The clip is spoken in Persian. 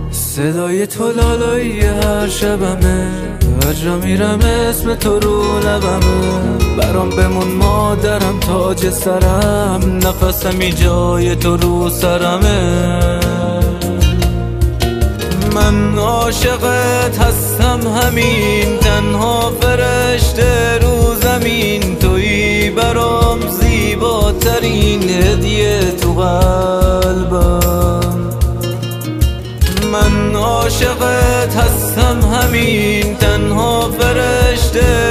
صدای تو لالایی هر شبمه، هر جا میرم اسم تو رو لبمه. برام بمون مادرم تاج سرم، نفسمی جای تو رو سرمه. من عاشقت هستم همین، تنها فرشته رو زمین. تویی برام زیباترین هدیه تو قلبم. من عاشقت هستم همین، تنها فرشته